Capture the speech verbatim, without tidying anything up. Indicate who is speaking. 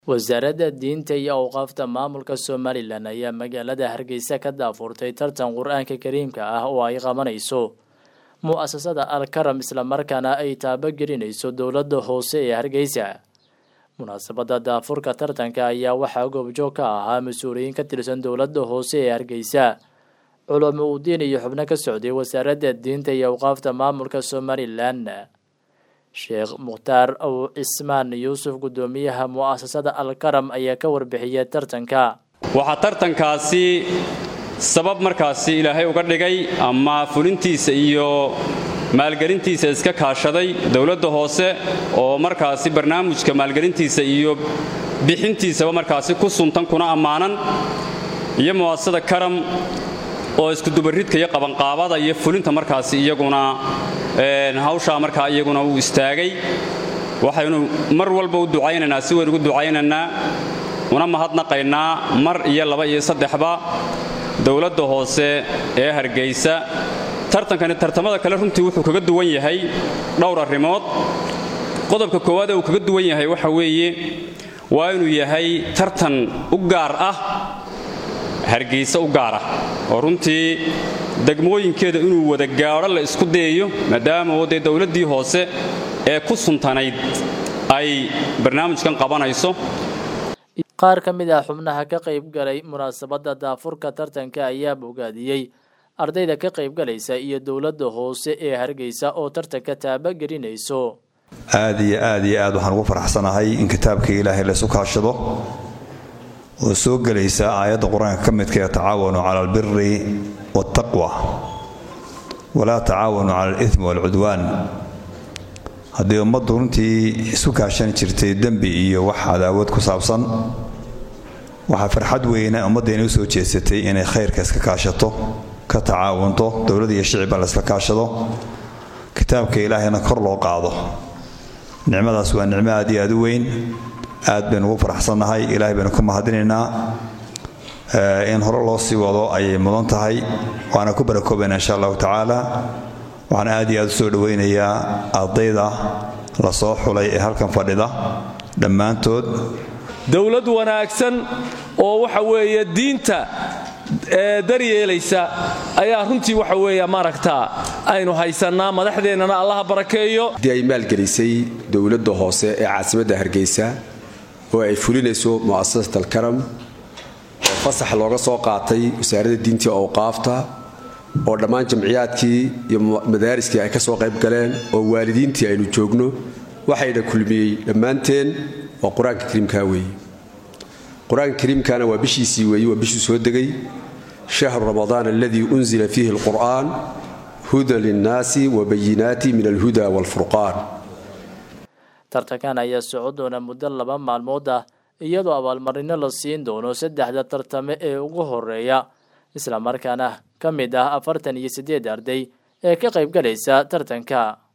Speaker 1: wasaaradda diinta iyo awqaafta maamulka Somaliland ayaa magaalada Hargeysa ka daafurtay tartan Qur'aanka Kariimka ah oo ay qabanayso mu'asasada Al-Karam isla markaana ay taabagelinayso dowladda hoose ee Hargeysa. Munaasabada daafurka tartanka ayaa waxaa goobjoog ka ahaa mas'uuliyiin ka tirsan dowladda hoose ee Hargeysa, culamo u diin iyo xubno ka socday wasaaradda diinta iyo awqaafta maamulka Somaliland. Sheekh Mukhtaar Aw Ismaan Yuusuf gudoomiyaha mu'asasada Al-Karam ayaa ka warbixiyay tartanka.
Speaker 2: Waxa tartankaasi sabab markaasi Ilaahay uga dhigay ama fulintiisa iyo maalgelintiisa iska kaashaday dawladda hoose oo markaasi barnaamijka maalgelintiisa iyo bixintiisa markaasi ku suntan kuna amaanan iyo mu'asasada Karam oo isku dubaridka iyo qabanqaabada iyo fulinta markaasi iyaguna een hawsha markaa iyaguna uu istaagay. waxaynu mar walba u ducaynaynaa si weyn ugu ducaynaynaa una mahadnaqaynaa mar iyo laba iyo saddexba dawladda hoose ee Hargeysa. tartankani tartamada kale runtii wuxuu kaga duwan yahay dhowr arrimood. qodobka koowaad ee uu kaga duwan yahay waxa weeye waa inuu yahay tartan u gaar ah Hargeysa u gaar ah oo runtii degmooyinkeeda inuu wada gaaro la isku dayayo maadaama wadday dawladdii hoose ee ku suntanayd ay barnaamijkan qabanayso.
Speaker 1: qaar ka mid ah xubnaha ka qayb galay munaasabada daafurka tartanka ayaa bogaadiyay ardayda ka qayb galaysa iyo dawladda hoose ee Hargeysa oo tartanka taabagelinayso.
Speaker 3: aad iyo aad iyo aad waxaan ugu faraxsanahay in kitaabka Ilaahay la isku kaashado oo soo galaysa aayadda Quraanka ka midka ah tacaawanu cala albirri wattaqwa wala tacaawanu cala alithmi walcudwan. haddii ummaddu runtii isu kaashan jirtay dembi iyo wax cadaawad ku saabsan, waxaa farxad weyna ummaddeena u soo jeesatay inay khayrka iska kaashato, ka tacaawunto, dowladda iyo shicibba la iska kaashado, kitaabka Ilaahayna kor loo qaado. nicmadaas waa nicmo aad iyo aad u weyn. aad baan ugu faraxsanahay. Ilaahay baan ku mahadinaynaa in hore loo sii wado ayay mudan tahay, waana ku barakoobaynaa insha allahu tacaala. waxaan aad iyo aad u soo dhawaynayaa ardayda la soo xulay ee halkan fadhida dhammaantood.
Speaker 4: dawlad wanaagsan oo waxa weeye diinta ee daryeelaysa ayaa runtii waxa weeye maaragtaa aynu haysanaa. madaxdeennana allaha barakeeyo.
Speaker 5: haddii ay maalgelisay dowladda hoose ee caasimadda Hargeysa oo ay fulinayso mu'asasada Al-Karam oo fasax looga soo qaatay wasaaradda diinta iyo awqaafta oo dhammaan jamciyaadkii iyo madaariskii ay ka soo qayb galeen oo waalidiintii aynu joogno, waxayna kulmiyey dhammaanteen waa Qur'aanka Kariimka weeye. Qur'aanka Kariimkana waa bishiisii weeye, waa bishii soo degay shahru ramadaan alladii unzila fiihi alqur'aan hudan linnaasi wa bayinaati min alhuda walfurqaan.
Speaker 1: tartankan ayaa socon doona muddo laba maalmood ah iyadoo abaalmarino la siin doono saddexda tartame ee ugu horeeya, isla markaana ka mid ah afartan iyo siddeed arday ee ka qayb galaysa tartanka.